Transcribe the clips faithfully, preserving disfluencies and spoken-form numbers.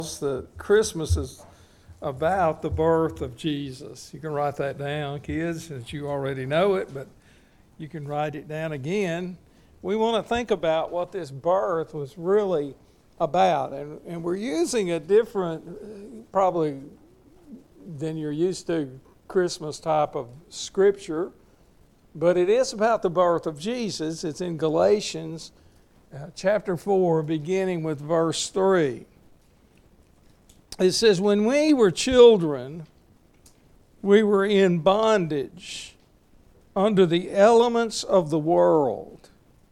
The Christmas is about the birth of Jesus. You can write that down, kids, since you already know it, but you can write it down again. We want to think about what this birth was really about, and, and we're using a different, probably than you're used to, Christmas type of scripture, but it is about the birth of Jesus. It's in Galatians uh, chapter four, beginning with verse three. It says, when we were children, we were in bondage under the elements of the world.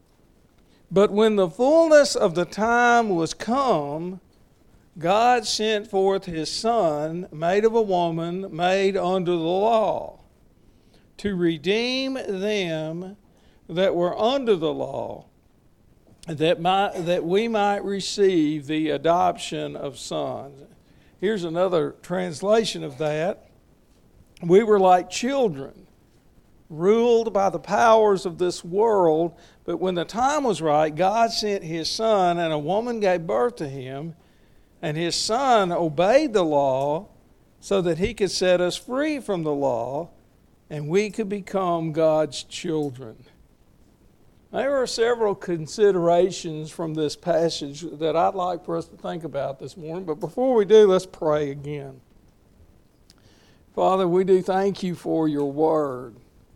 But when the fullness of the time was come, God sent forth His Son, made of a woman, made under the law, to redeem them that were under the law, that might, that we might receive the adoption of sons. Here's another translation of that. We were like children, ruled by the powers of this world, but when the time was right, God sent His Son, and a woman gave birth to Him, and His Son obeyed the law so that He could set us free from the law, and we could become God's children. There are several considerations from this passage that I'd like for us to think about this morning. But before we do, let's pray again. Father, we do thank You for Your Word.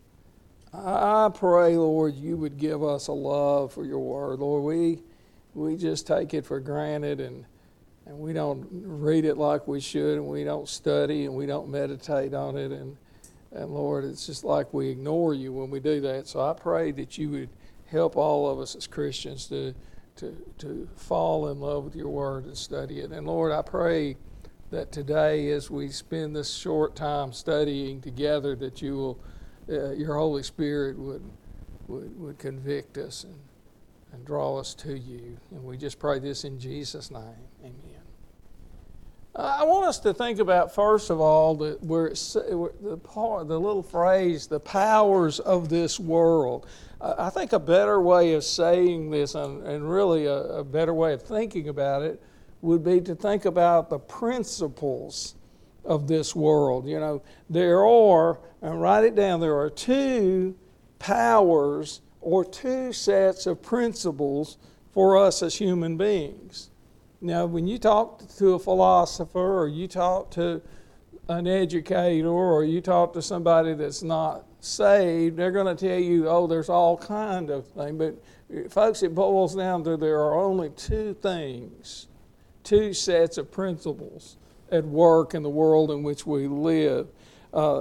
I pray, Lord, You would give us a love for Your Word. Lord, we we just take it for granted, and, and we don't read it like we should, and we don't study, and we don't meditate on it. And, and Lord, it's just like we ignore You when we do that. So I pray that You would help all of us as Christians to, to, to fall in love with Your Word and study it. And Lord, I pray that today as we spend this short time studying together, that You will, uh, Your Holy Spirit would, would, would convict us and, and draw us to You. And we just pray this in Jesus' name. Amen. Uh, I want us to think about, first of all, the, where it's, the, part, the little phrase, the powers of this world. I think a better way of saying this, and, and really a, a better way of thinking about it, would be to think about the principles of this world. You know, there are, and write it down, there are two powers or two sets of principles for us as human beings. Now, when you talk to a philosopher, or you talk to an educator, or you talk to somebody that's not saved, they're going to tell you, oh, there's all kind of things. But folks, it boils down to there are only two things, two sets of principles at work in the world in which we live. Uh,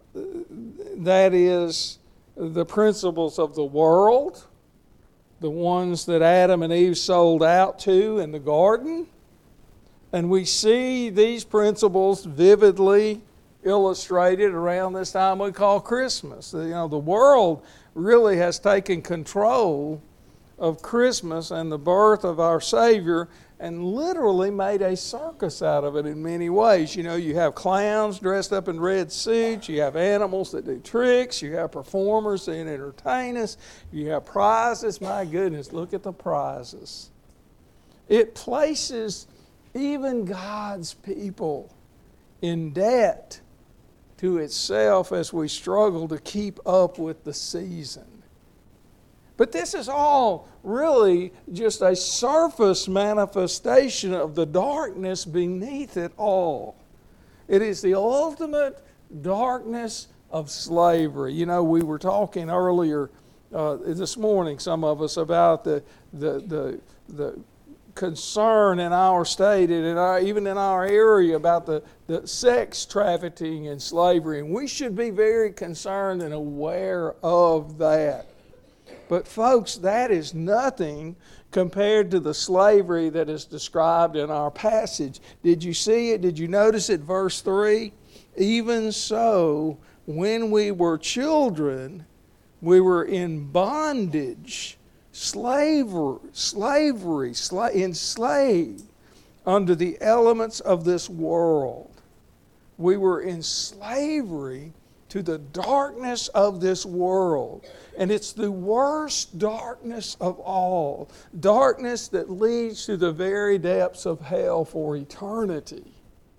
that is the principles of the world, the ones that Adam and Eve sold out to in the garden. And we see these principles vividly illustrated around this time we call Christmas. You know, the world really has taken control of Christmas and the birth of our Savior and literally made a circus out of it in many ways. You know, you have clowns dressed up in red suits, you have animals that do tricks, you have performers that entertain us, you have prizes. My goodness, look at the prizes. It places even God's people in debt to itself as we struggle to keep up with the season. But this is all really just a surface manifestation of the darkness beneath it all. It is the ultimate darkness of slavery. You know, we were talking earlier uh, this morning, some of us, about the the the the concern in our state and in our, even in our area about the, the sex trafficking and slavery. And we should be very concerned and aware of that. But folks, that is nothing compared to the slavery that is described in our passage. Did you see it? Did you notice it? Verse three, even so, when we were children, we were in bondage, slavery, slavery, sla- enslaved under the elements of this world. We were in slavery to the darkness of this world. And it's the worst darkness of all. Darkness that leads to the very depths of hell for eternity.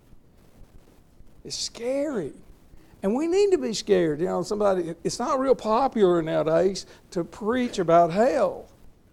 It's scary. And we need to be scared. You know, somebody, it's not real popular nowadays to preach about hell.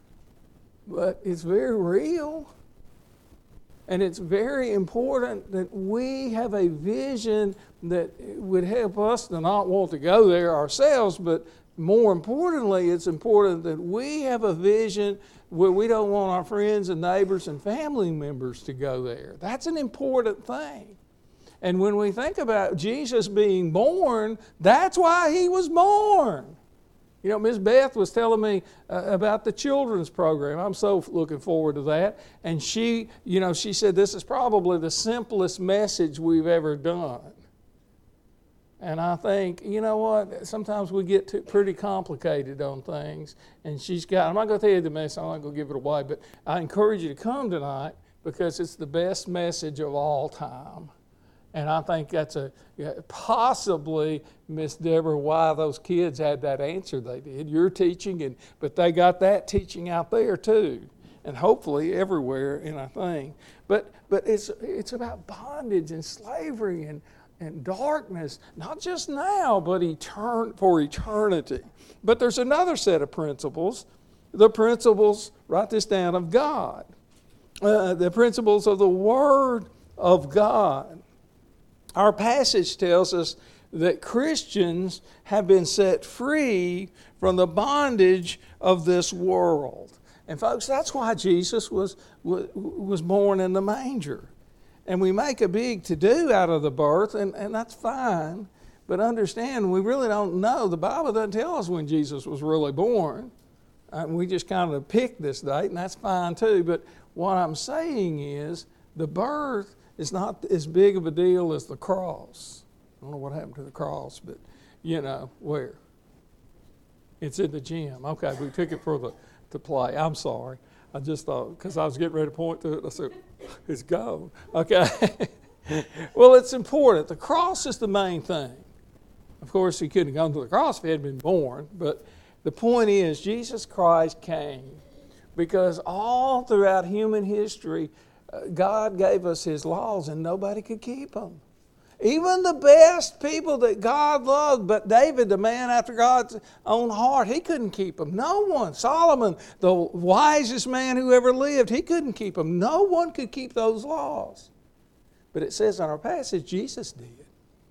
But it's very real. And it's very important that we have a vision that would help us to not want to go there ourselves, but more importantly, it's important that we have a vision where we don't want our friends and neighbors and family members to go there. That's an important thing. And when we think about Jesus being born, that's why he was born. You know, Miss Beth was telling me uh, about the children's program. I'm so looking forward to that. And she, you know, she said this is probably the simplest message we've ever done. And I think, you know what, sometimes we get too, pretty complicated on things. And she's got, I'm not going to tell you the message, I'm not going to give it away, but I encourage you to come tonight because it's the best message of all time. And I think that's a possibly, Miss Deborah, why those kids had that answer they did. You're teaching, and but they got that teaching out there too, and hopefully everywhere in a thing. But but it's it's about bondage and slavery and, and darkness, not just now, but etern- for eternity. But there's another set of principles, the principles, write this down, of God, uh, the principles of the Word of God. Our passage tells us that Christians have been set free from the bondage of this world. And folks, that's why Jesus was, was born in the manger. And we make a big to-do out of the birth, and, and that's fine. But understand, we really don't know. The Bible doesn't tell us when Jesus was really born. Uh, we just kind of pick this date, and that's fine too. But what I'm saying is the birth is not as big of a deal as the cross. I don't know what happened to the cross, but you know, where? It's in the gym. Okay, we took it for the to play. I'm sorry. I just thought, because I was getting ready to point to it, I said, it's gone. Okay. Well, it's important. The cross is the main thing. Of course, he couldn't have gone to the cross if he had been born, but the point is, Jesus Christ came because all throughout human history, God gave us His laws and nobody could keep them. Even the best people that God loved, but David, the man after God's own heart, he couldn't keep them. No one. Solomon, the wisest man who ever lived, he couldn't keep them. No one could keep those laws. But it says in our passage, Jesus did.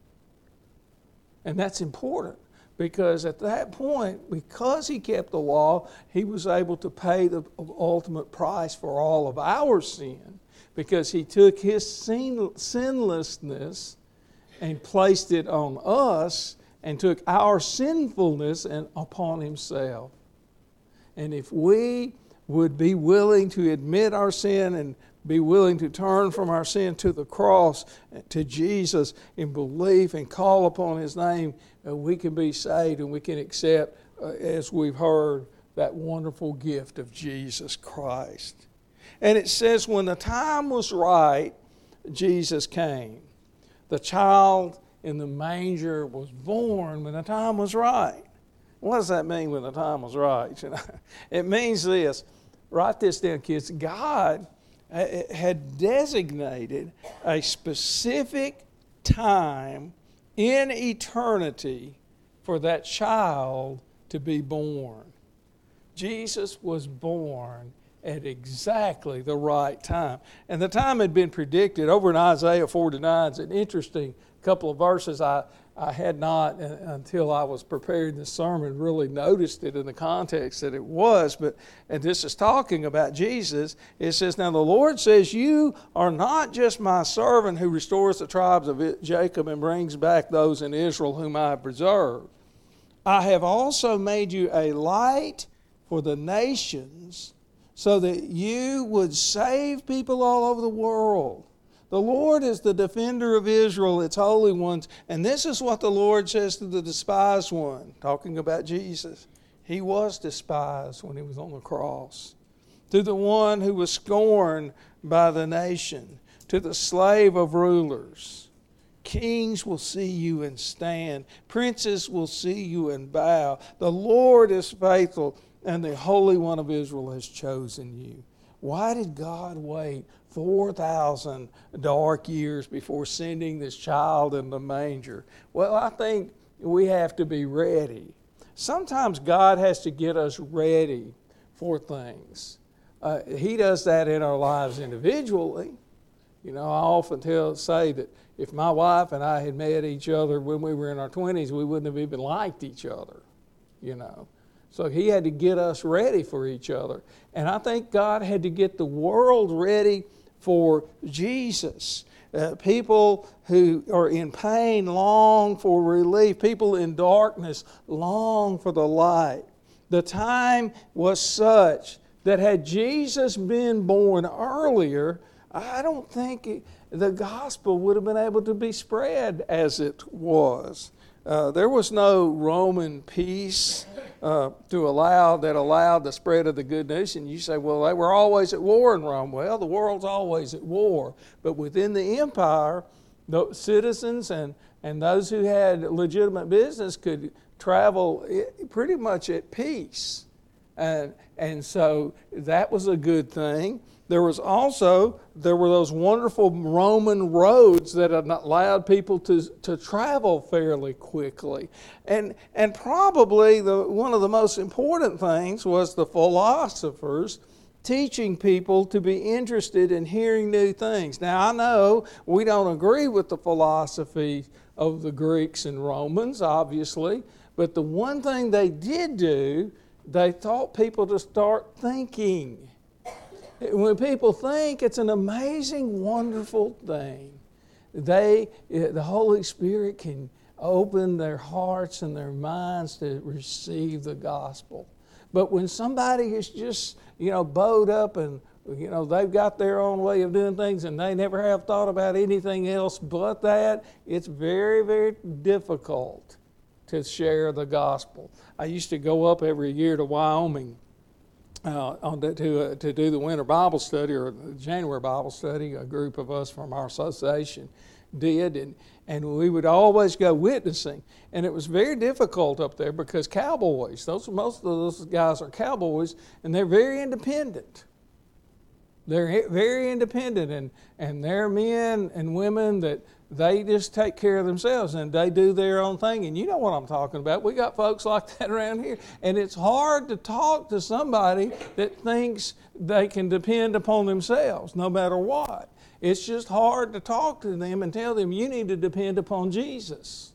And that's important because at that point, because He kept the law, He was able to pay the ultimate price for all of our sin. Because He took His sin, sinlessness and placed it on us and took our sinfulness and upon Himself. And if we would be willing to admit our sin and be willing to turn from our sin to the cross, to Jesus in belief and call upon His name, uh, we can be saved and we can accept, uh, as we've heard, that wonderful gift of Jesus Christ. And it says when the time was right, Jesus came. The child in the manger was born when the time was right. What does that mean when the time was right? It means this. Write this down, kids. God had designated a specific time in eternity for that child to be born. Jesus was born at exactly the right time. And the time had been predicted over in Isaiah forty-nine. It's an interesting couple of verses. I, I had not, uh, until I was preparing this sermon, really noticed it in the context that it was. But and this is talking about Jesus. It says, now the Lord says, you are not just my servant who restores the tribes of Jacob and brings back those in Israel whom I have preserved. I have also made you a light for the nations, so that you would save people all over the world. The Lord is the defender of Israel, its holy ones. And this is what the Lord says to the despised one, talking about Jesus. He was despised when He was on the cross. To the one who was scorned by the nation, to the slave of rulers. Kings will see you and stand. Princes will see you and bow. The Lord is faithful, and the Holy One of Israel has chosen you. Why did God wait four thousand dark years before sending this child in the manger? Well, I think we have to be ready. Sometimes God has to get us ready for things. Uh, he does that in our lives individually. You know, I often tell, say that if my wife and I had met each other when we were in our twenties, we wouldn't have even liked each other, you know. So he had to get us ready for each other. And I think God had to get the world ready for Jesus. Uh, people who are in pain long for relief. People in darkness long for the light. The time was such that had Jesus been born earlier, I don't think it, the gospel would have been able to be spread as it was. Uh, there was no Roman peace uh, to allow that allowed the spread of the good news. And you say, well, they were always at war in Rome. Well, the world's always at war. But within the empire, the citizens and, and those who had legitimate business could travel pretty much at peace. And, and so that was a good thing. There was also, there were those wonderful Roman roads that allowed people to, to travel fairly quickly. And, and probably the, one of the most important things was the philosophers teaching people to be interested in hearing new things. Now, I know we don't agree with the philosophy of the Greeks and Romans, obviously, but the one thing they did do, they taught people to start thinking. When people think, it's an amazing, wonderful thing. They, the Holy Spirit can open their hearts and their minds to receive the gospel. But when somebody is just, you know, bowed up and, you know, they've got their own way of doing things and they never have thought about anything else but that, it's very, very difficult to share the gospel. I used to go up every year to Wyoming Uh, on the, to uh, to do the winter Bible study or the January Bible study. A group of us from our association did, and and we would always go witnessing. And it was very difficult up there because cowboys, those most of those guys are cowboys, and they're very independent. They're very independent, and and they're men and women that they just take care of themselves and they do their own thing. And you know what I'm talking about. We got folks like that around here. And it's hard to talk to somebody that thinks they can depend upon themselves no matter what. It's just hard to talk to them and tell them you need to depend upon Jesus.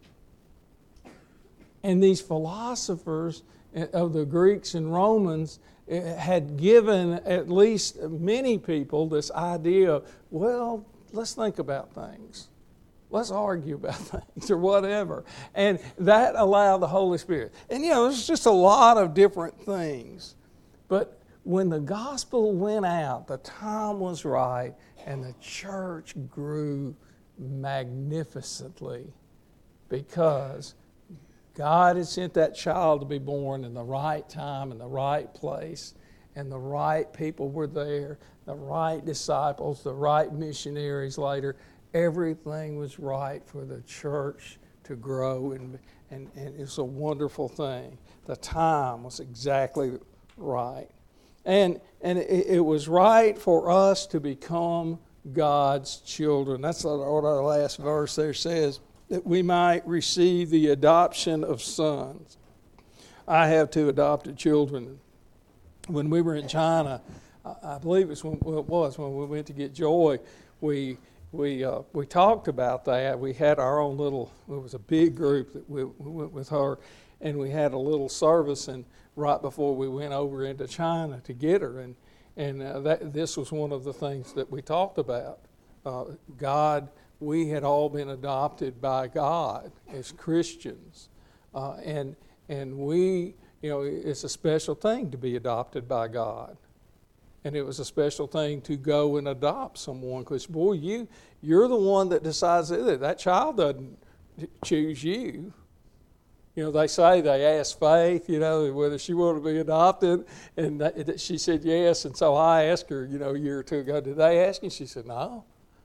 And these philosophers of the Greeks and Romans had given at least many people this idea of, well, let's think about things. Let's argue about things or whatever. And that allowed the Holy Spirit. And, you know, there's just a lot of different things. But when the gospel went out, the time was right, and the church grew magnificently because God had sent that child to be born in the right time, in the right place, and the right people were there, the right disciples, the right missionaries later. Everything was right for the church to grow, and, and, and it's a wonderful thing. The time was exactly right. And, and it, it was right for us to become God's children. That's what our last verse there says, that we might receive the adoption of sons. I have two adopted children. When we were in China, I believe it's when well, it was when we went to get Joy, we we uh, we talked about that. We had our own little. It was a big group that we, we went with her, and we had a little service. And right before we went over into China to get her, and and uh, that this was one of the things that we talked about. Uh, God, we had all been adopted by God as Christians, uh, and and we. You know, it's a special thing to be adopted by God. And it was a special thing to go and adopt someone because, boy, you, you're the one that decides that. That child doesn't choose you. You know, they say they asked Faith, you know, whether she wanted to be adopted, and that, she said yes. And so I asked her, you know, a year or two ago, did they ask you? She said, no.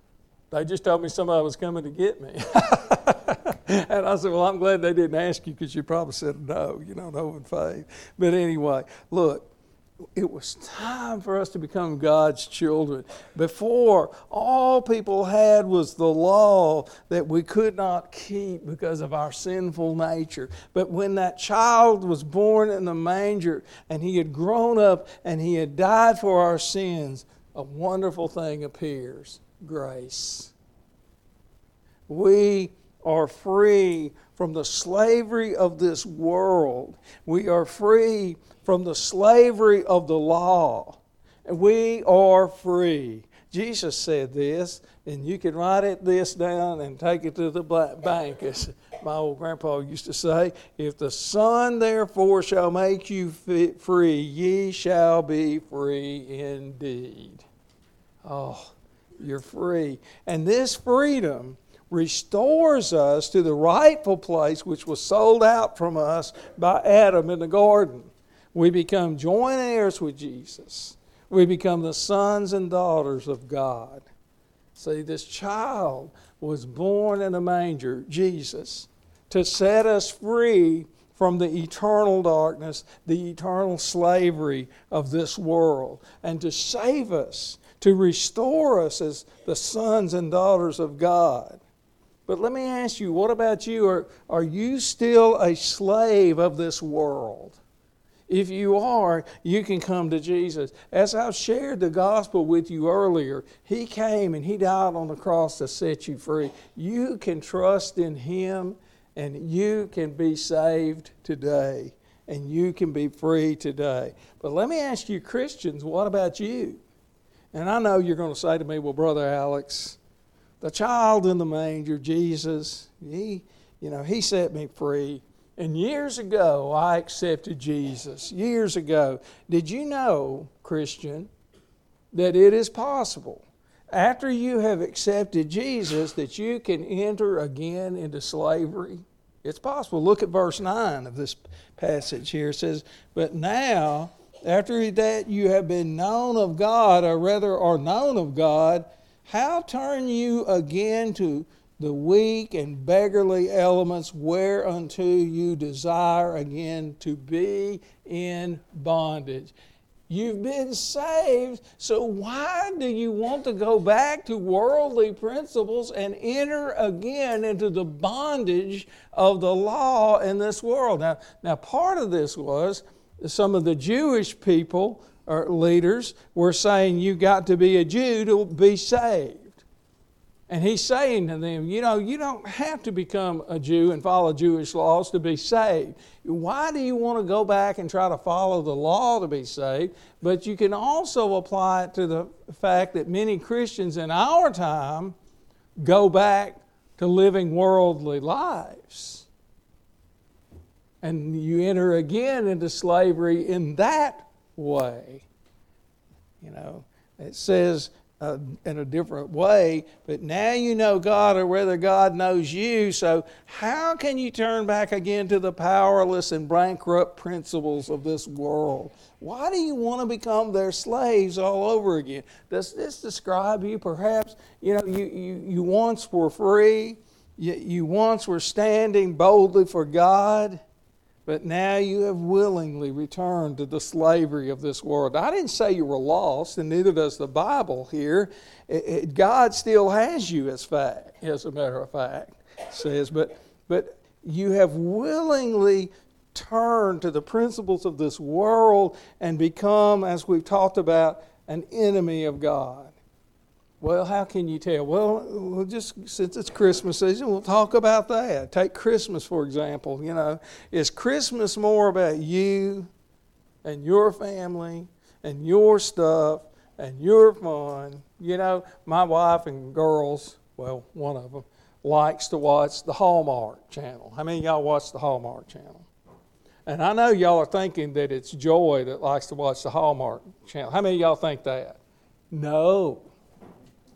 They just told me somebody was coming to get me. And I said, well, I'm glad they didn't ask you because you probably said no, you know, no in faith. But anyway, look, it was time for us to become God's children. Before, all people had was the law that we could not keep because of our sinful nature. But when that child was born in the manger and he had grown up and he had died for our sins, a wonderful thing appears: grace. We are free from the slavery of this world. We are free from the slavery of the law. And we are free. Jesus said this, and you can write it this down and take it to the bank, as my old grandpa used to say. If the Son therefore shall make you free, ye shall be free indeed. Oh, you're free. And this freedom restores us to the rightful place which was sold out from us by Adam in the garden. We become joint heirs with Jesus. We become the sons and daughters of God. See, this child was born in a manger, Jesus, to set us free from the eternal darkness, the eternal slavery of this world, and to save us, to restore us as the sons and daughters of God. But let me ask you, what about you? Are, are you still a slave of this world? If you are, you can come to Jesus. As I've shared the gospel with you earlier, He came and He died on the cross to set you free. You can trust in Him and you can be saved today. And you can be free today. But let me ask you, Christians, what about you? And I know you're going to say to me, well, Brother Alex, the child in the manger, Jesus, he, you know, he set me free. And years ago, I accepted Jesus. Years ago. Did you know, Christian, that it is possible, after you have accepted Jesus, that you can enter again into slavery? It's possible. Look at verse nine of this passage here. It says, but now, after that you have been known of God, or rather are known of God, how turn you again to the weak and beggarly elements whereunto you desire again to be in bondage? You've been saved, so why do you want to go back to worldly principles and enter again into the bondage of the law in this world? Now, now part of this was some of the Jewish people or leaders were saying you got to be a Jew to be saved. And He's saying to them, you know, you don't have to become a Jew and follow Jewish laws to be saved. Why do you want to go back and try to follow the law to be saved? But you can also apply it to the fact that many Christians in our time go back to living worldly lives. And you enter again into slavery in that way. You know, it says uh, in a different way, but now you know God, or whether God knows you, so how can you turn back again to the powerless and bankrupt principles of this world? Why do you want to become their slaves all over again? Does this describe you? Perhaps, you know, you, you, you once were free, you, you once were standing boldly for God, but now you have willingly returned to the slavery of this world. I didn't say you were lost, and neither does the Bible here. It, it, God still has you, as fact, as a matter of fact, it says. But, but you have willingly turned to the principles of this world and become, as we've talked about, an enemy of God. Well, how can you tell? Well, we'll just since it's Christmas season, we'll talk about that. Take Christmas, for example. You know, is Christmas more about you and your family and your stuff and your fun? You know, my wife and girls, well, one of them, likes to watch the Hallmark Channel. How many of y'all watch the Hallmark Channel? And I know y'all are thinking that it's Joy that likes to watch the Hallmark Channel. How many of y'all think that? No.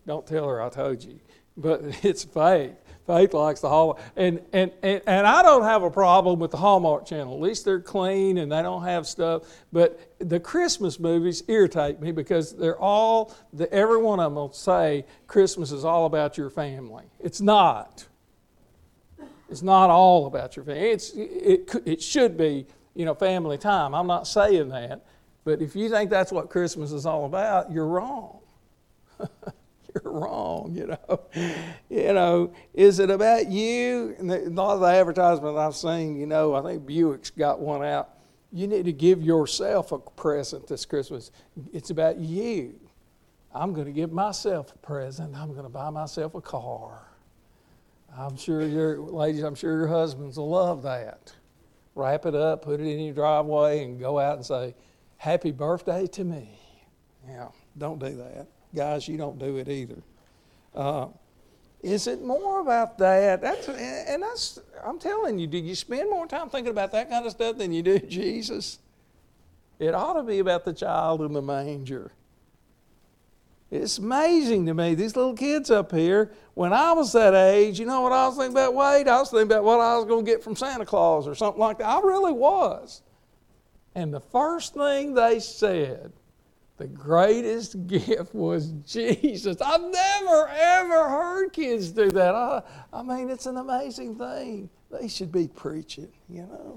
Don't tell her I told you. But it's Faith. Faith likes the Hallmark. And, and, and, and I don't have a problem with the Hallmark Channel. At least they're clean and they don't have stuff. But the Christmas movies irritate me because they're all, the, every one of them will say Christmas is all about your family. It's not. It's not all about your family. It's, it, it should be, you know, family time. I'm not saying that. But if you think that's what Christmas is all about, you're wrong. You're wrong, you know. You know, is it about you? And a lot of the advertisements I've seen, you know, I think Buick's got one out. You need to give yourself a present this Christmas. It's about you. I'm going to give myself a present. I'm going to buy myself a car. I'm sure your ladies, I'm sure your husbands will love that. Wrap it up, put it in your driveway, and go out and say, "Happy birthday to me." Yeah, don't do that. Guys, you don't do it either. Uh, is it more about that? That's and that's. I'm telling you, do you spend more time thinking about that kind of stuff than you do Jesus? It ought to be about the child in the manger. It's amazing to me, these little kids up here. When I was that age, you know what I was thinking about, Wade? I was thinking about what I was going to get from Santa Claus or something like that. I really was. And the first thing they said, the greatest gift was Jesus. I've never, ever heard kids do that. I, I mean, it's an amazing thing. They should be preaching, you know.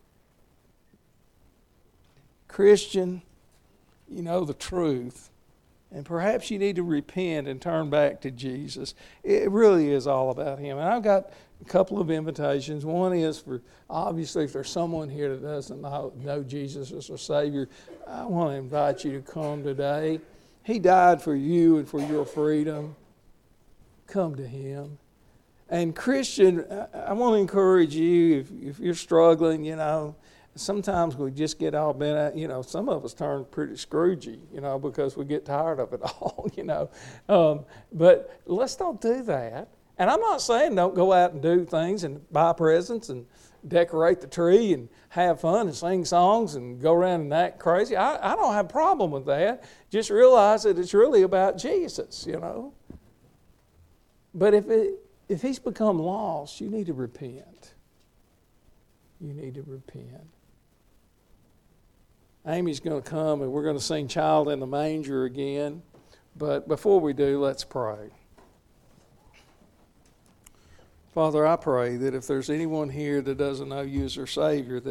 Christian, you know the truth. And perhaps you need to repent and turn back to Jesus. It really is all about Him. And I've got a couple of invitations. One is for, obviously, if there's someone here that doesn't know, know Jesus as their Savior, I want to invite you to come today. He died for you and for your freedom. Come to Him. And Christian, I want to encourage you, if, if you're struggling, you know, sometimes we just get all bent out, you know, some of us turn pretty Scroogey, you know, because we get tired of it all, you know. Um, but let's don't do that. And I'm not saying don't go out and do things and buy presents and decorate the tree and have fun and sing songs and go around and act crazy. I, I don't have a problem with that. Just realize that it's really about Jesus, you know. But if it, if He's become lost, you need to repent. You need to repent. Amy's going to come and we're going to sing Child in the Manger again. But before we do, let's pray. Father, I pray that if there's anyone here that doesn't know you as their Savior, that